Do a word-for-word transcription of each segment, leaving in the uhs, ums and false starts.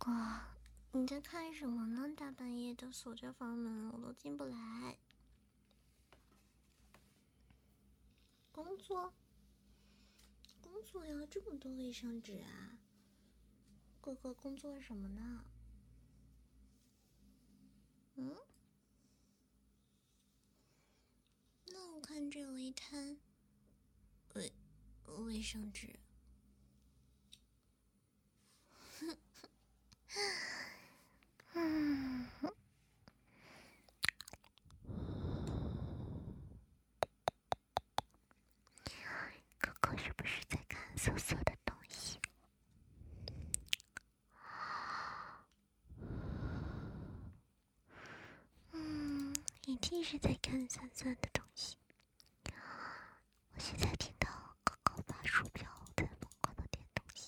哥，你在看什么呢？大半夜的锁着房门，我都进不来。工作？工作要这么多卫生纸啊？哥哥工作什么呢？嗯？那我看这有一摊卫卫生纸。嗯。哥哥是不是在看色色的东西？嗯，一定是在看色色的东西。我现在听到哥哥把鼠标在疯狂的点东西，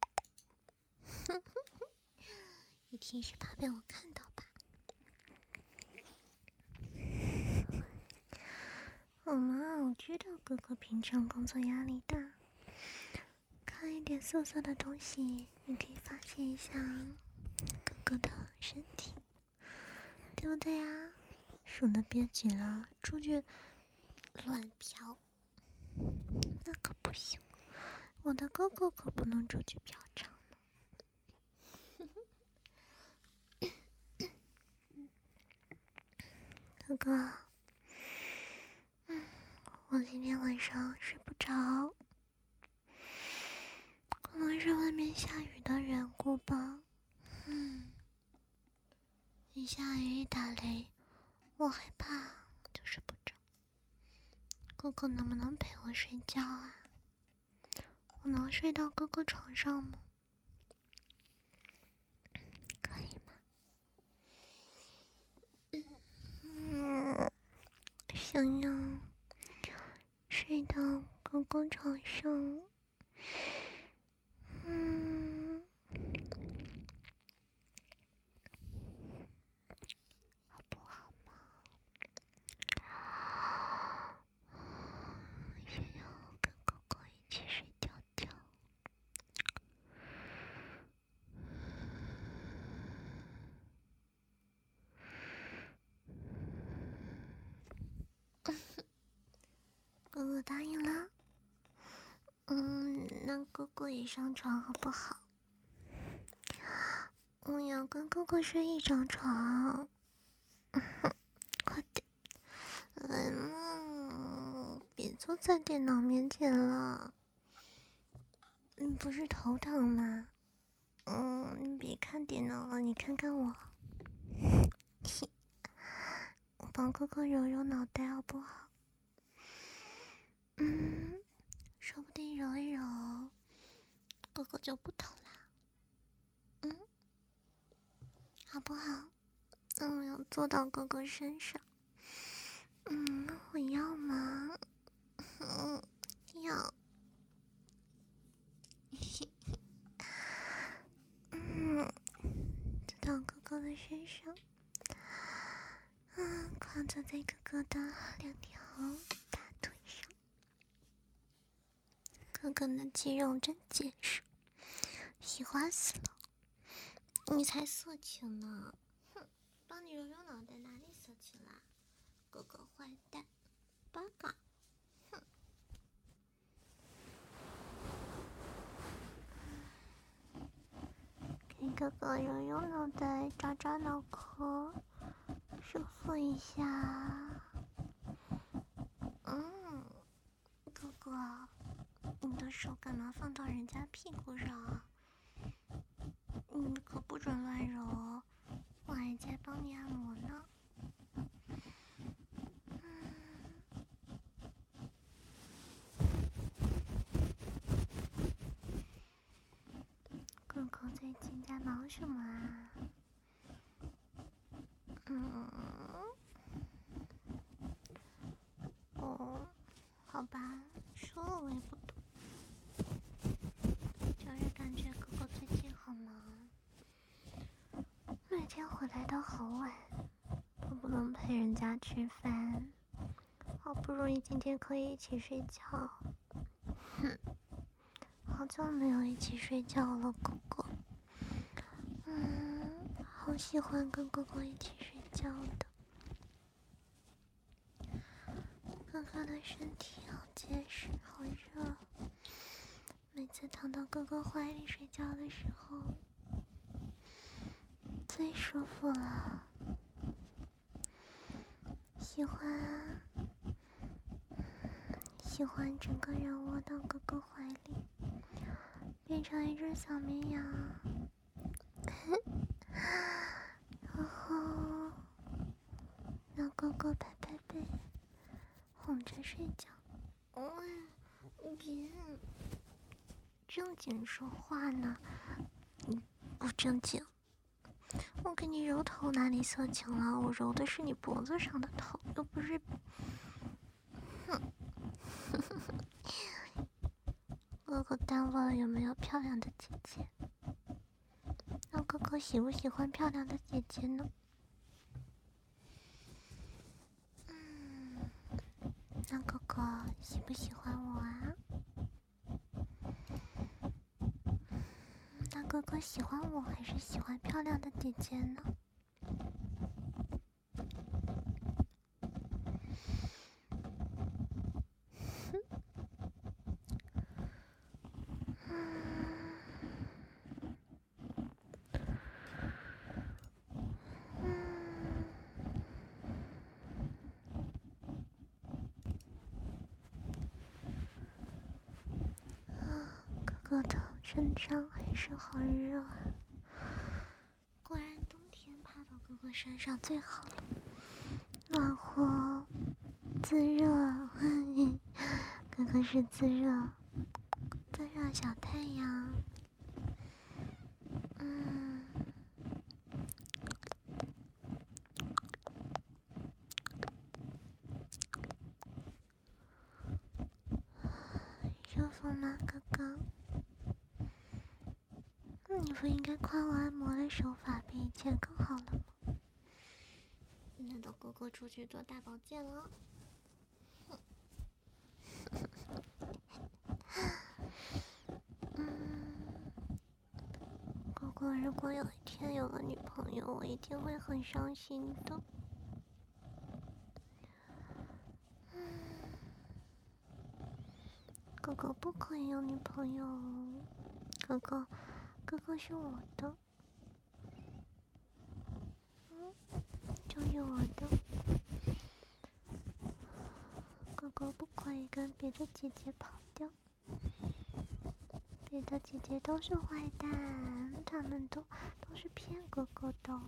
一定是怕被我看到吧？好嘛，我知道哥哥平常工作压力大，看一点色色的东西，你可以发泄一下哥哥的身体，对不对呀？数得别急了，出去乱飘，那可不行，我的哥哥可不能出去嫖娼呢。哥哥，嗯，我今天晚上睡不着，可能是外面下雨的缘故吧。嗯，一下雨一打雷，我害怕就睡不着。哥哥能不能陪我睡觉啊？我能睡到哥哥床上吗？可以吗？嗯，想要睡到哥哥床上。嗯，好不好嘛？想要跟哥哥一起睡觉觉。哥哥答应了。嗯，那哥哥也上床好不好？我要跟哥哥睡一张床。快点，来嘛，别坐在电脑面前了。你不是头疼吗？嗯，你别看电脑了，你看看我。我帮哥哥揉揉脑袋好不好？嗯，说不定揉一揉，哥哥就不疼啦。嗯，好不好？那我要坐到哥哥身上。嗯，我要吗？嗯，要。嗯，坐到哥哥的身上。嗯，靠坐在哥哥的两条大腿上。哥哥的肌肉真结实，喜欢死了。你才色情呢！哼，帮你揉揉脑袋，哪里色情啦？哥哥坏蛋，八嘎！哼。给哥哥揉揉脑袋，抓抓脑壳，收缩一下。嗯，哥哥，你的手干嘛放到人家屁股上啊？你可不准乱揉哦，我还在帮你按摩呢。哥哥最近在忙什么啊？嗯，哦，好吧，说了我也不懂，就是感觉哥哥最近好忙，每天回来都好晚，都不能陪人家吃饭，好不容易今天可以一起睡觉，哼，好久没有一起睡觉了，哥哥。嗯， 嗯，好喜欢跟哥哥一起睡觉的。哥哥的身体好结实，好热。每次躺到哥哥怀里睡觉的时候，最舒服了。喜欢啊，喜欢整个人窝到哥哥怀里，变成一只小绵羊，然后让哥哥拍拍背，哄着睡觉。嗯，别正经说话呢，你不正经。我给你揉头哪里色情了？我揉的是你脖子上的头，又不是。哼，哥哥耽误了有没有漂亮的姐姐？那哥哥喜不喜欢漂亮的姐姐呢？嗯，那哥哥喜不喜欢我啊？那哥哥喜欢我还是喜欢漂亮的姐姐呢？哥哥的身上还是好热啊！果然冬天趴到哥哥身上最好了，暖和自热。哥哥是自热，自热小太阳。嗯，舒服吗，哥哥？你不应该夸我按摩的手法比以前更好了吗？难道哥哥出去做大保健了？嗯，哥哥，如果有一天有了女朋友，我一定会很伤心的。嗯，哥哥不可以有女朋友，哥哥，哥哥是我的。就是我的哥哥，不可以跟别的姐姐跑掉。别的姐姐都是坏蛋，他们都都是骗哥哥的。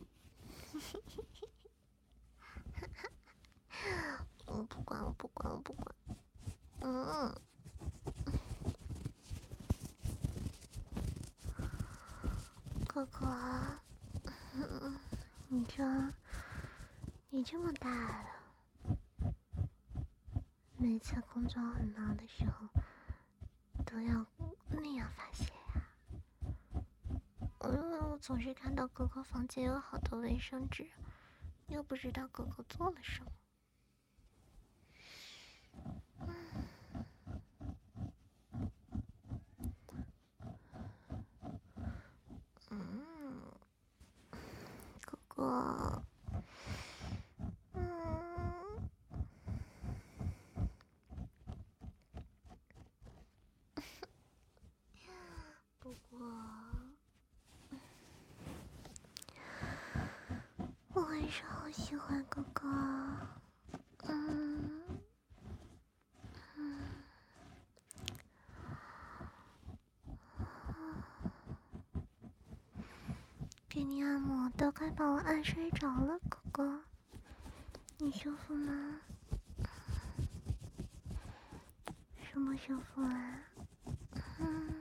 我不管，我不管，我不管。嗯，哥哥，嗯，你这你这么大了，每次工作很忙的时候都要那样发泄呀？嗯，我总是看到哥哥房间有好多卫生纸，又不知道哥哥做了什么。嗯，哥哥，嗯，不过我还是好喜欢哥哥。嗯嗯，给你按摩都快把我按睡着了，哥哥，你舒服吗？舒不舒服啊？嗯。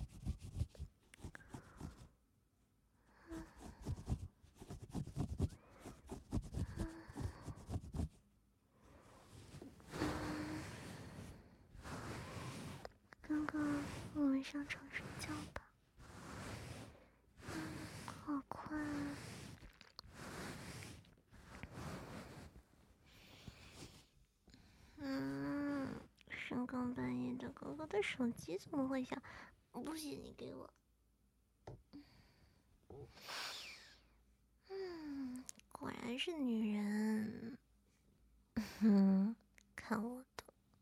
哥哥，我们上床睡觉吧。嗯，好困啊。嗯，深更半夜的，哥哥的手机怎么会响？不行，你给我。 还是女人。嗯，看我的。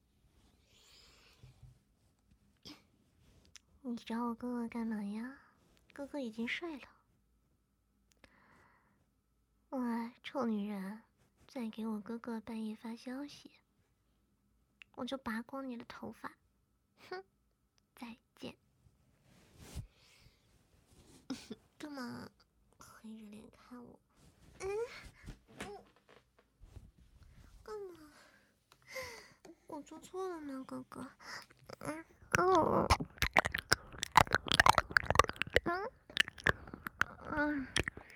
你找我哥哥干嘛呀？哥哥已经睡了。喂，臭女人，再给我哥哥半夜发消息，我就拔光你的头发。哼，再见。干嘛黑着脸看我？嗯嗯，干嘛？我做错了吗，哥哥？嗯哦，嗯嗯，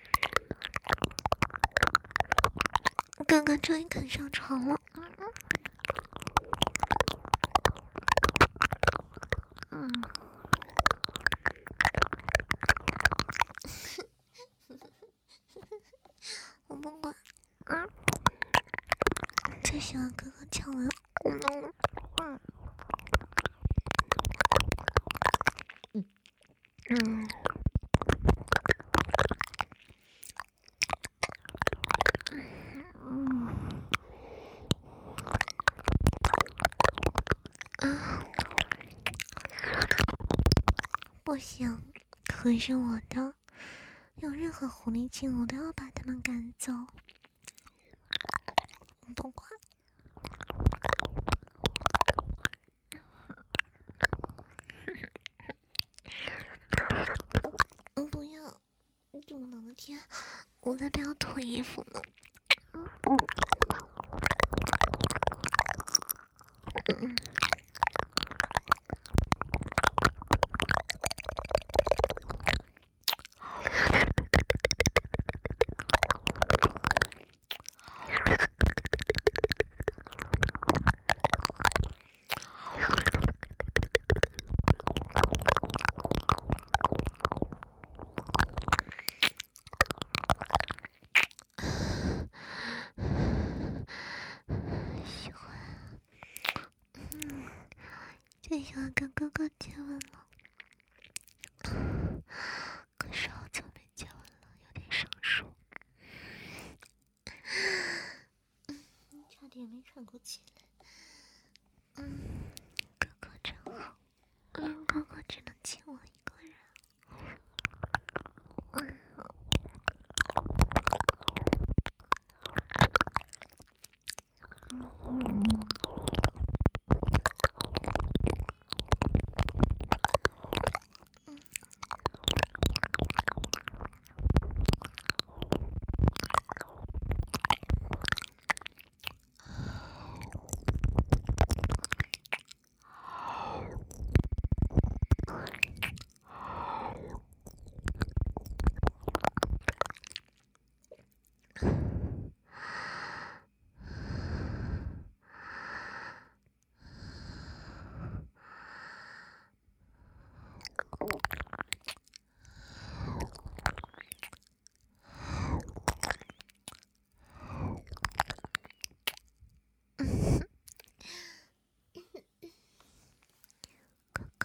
哥哥终于肯上床了。嗯嗯嗯。我不管。嗯，最喜欢哥哥亲吻。嗯嗯嗯嗯。嗯啊，不行，可是我的，有任何狐狸精，我都要把他们赶走。我不管。嗯，不要！这么冷的天，我才不要脱衣服呢。嗯嗯。喜欢，嗯，最喜欢跟哥哥接吻了。可是好久没接吻了，有点生疏。嗯，差点没喘过气来。嗯，哥哥真好。嗯，哥哥只能亲我一个人。嗯。嗯。哥哥，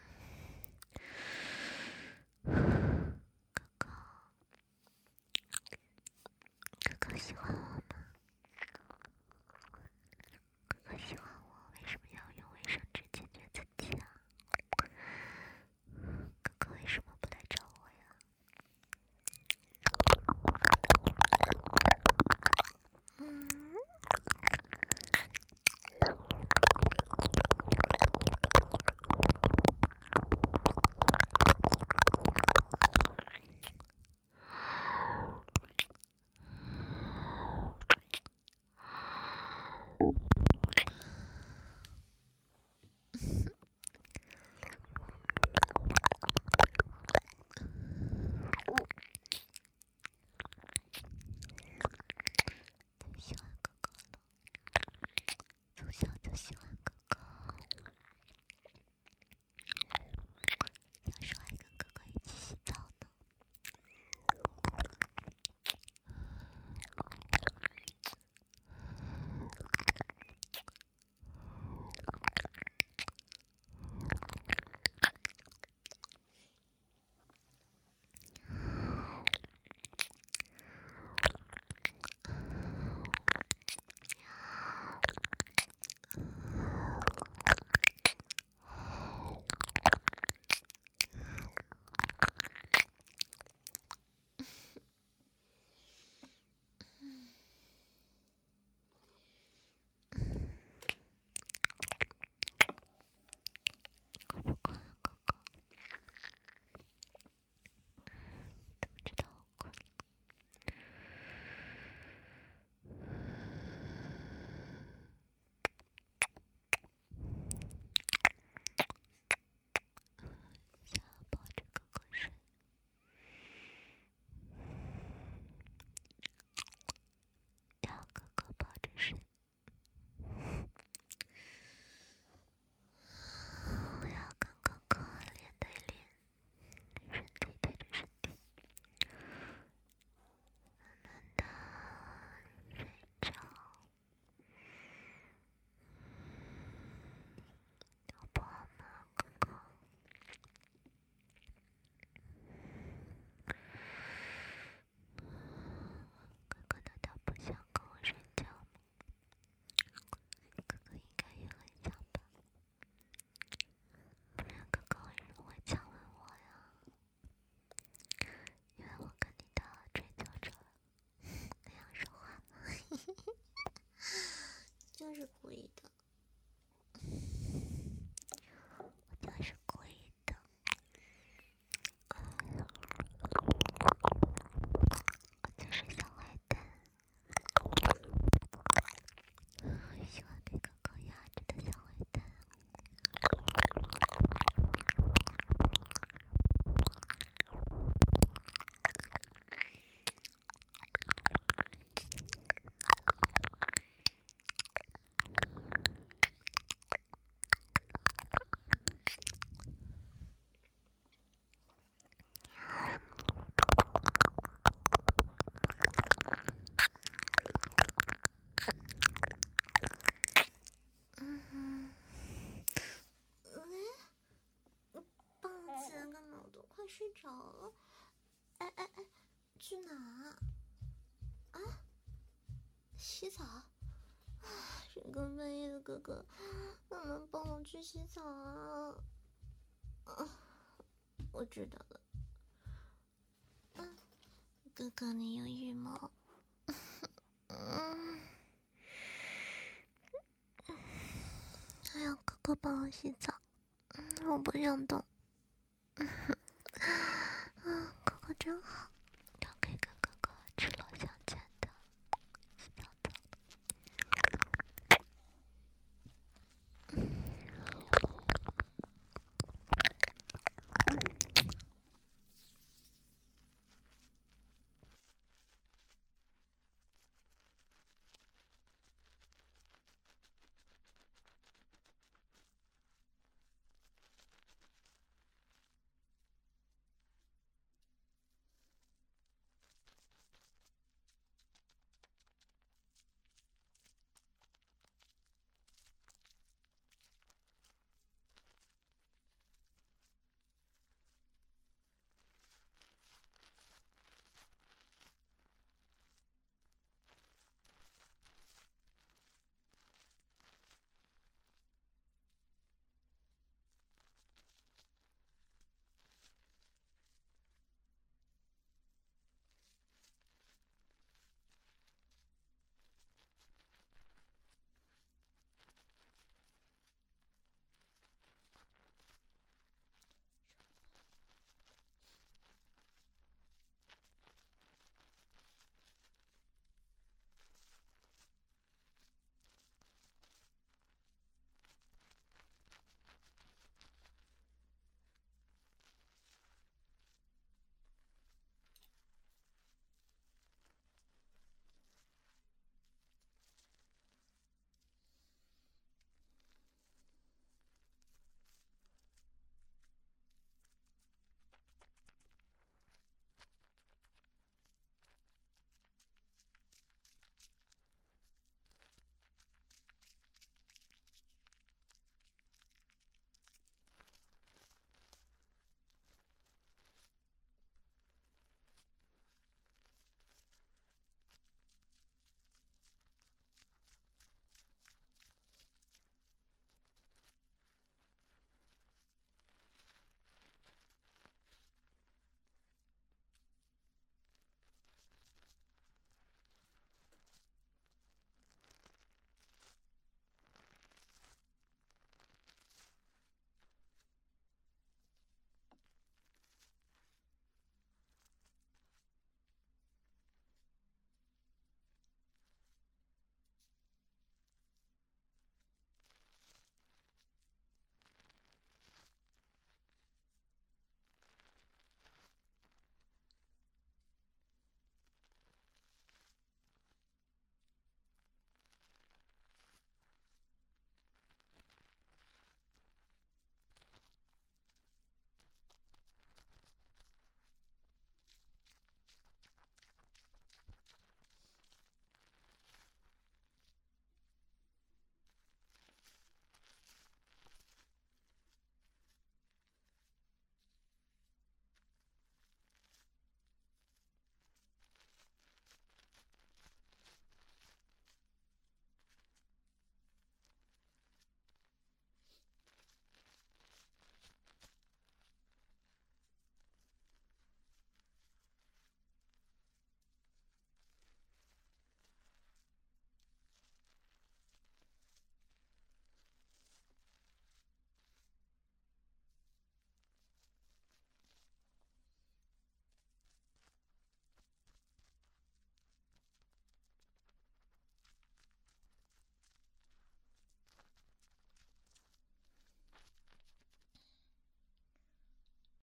哥哥， 了。哎哎哎，去哪啊？啊？洗澡？啊，深更半夜的哥哥，能不能帮我去洗澡啊？啊，我知道了。嗯，哥哥，你有羽毛。嗯，还要哥哥帮我洗澡。嗯，我不想动。嗯，哥哥真好。